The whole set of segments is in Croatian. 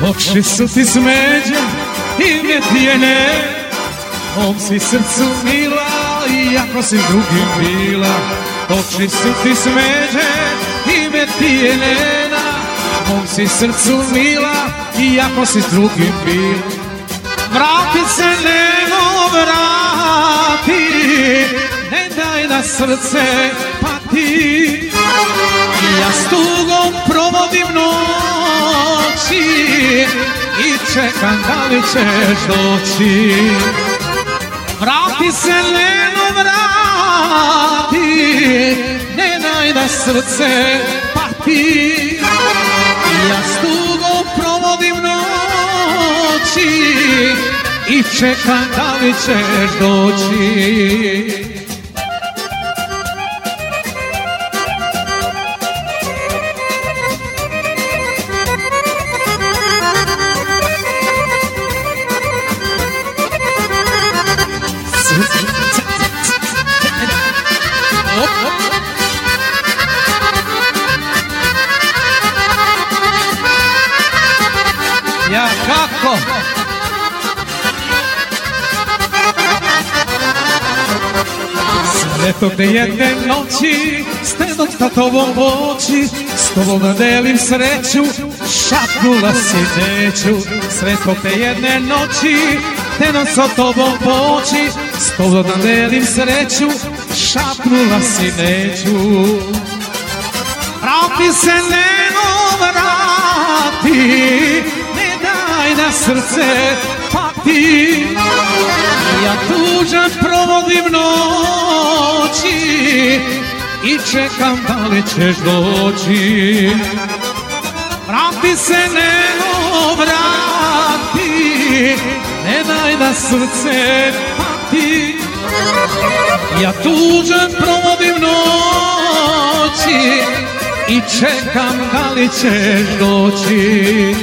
Oči su ti smeđe i metijene, mom si srcu mila, iako si drugim bila. Oči su ti smeđe i metijene, mom si srcu mila, iako si drugim bila. Vrati se, nego vrati, ne daj da srce pati. Ja s tugom provodim noći i čekam da li ćeš doći. Vrati se, nego vrati, ne daj da srce pati. Ja s tugom provodim noći i čekam da li ćeš doći. Ja kako? Sve to te jedne noći s tedom sa tobom oči, s tobom da delim sreću, šapnula si neću. Sve to te jedne noći tedom sa tobom oči, s tobom da delim sreću, šapnula si neću. Vrati se, nego vrati, da srce pati. Ja tužan provodim noći i čekam da li ćeš doći. Vrati se, nego vrati, ne daj da srce pati. Ja tužan provodim noći i čekam da li ćeš doći.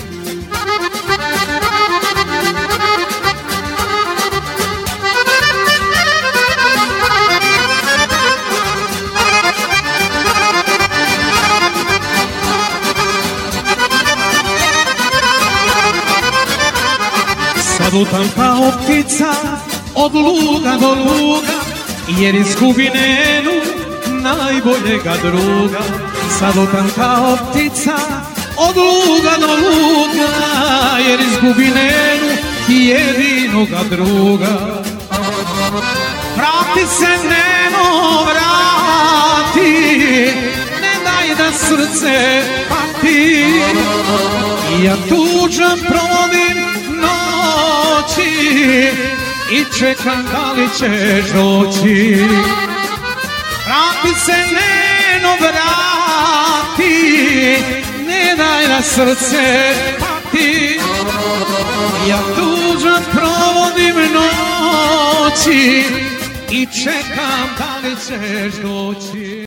Sad lutam kao ptica od luga do luga, jer izgubi njenu najboljega druga. Sad lutam kao ptica od luga do luga, jer izgubi njenu jedinoga druga. Vrati se, nego vrati, ne daj da srce pati. Ja tužan provodim noći i čekam da li ćeš doći. Vrati se, nego vrati, ne daj da srce pati. Ja tužan provodim noći i čekam da li ćeš doći.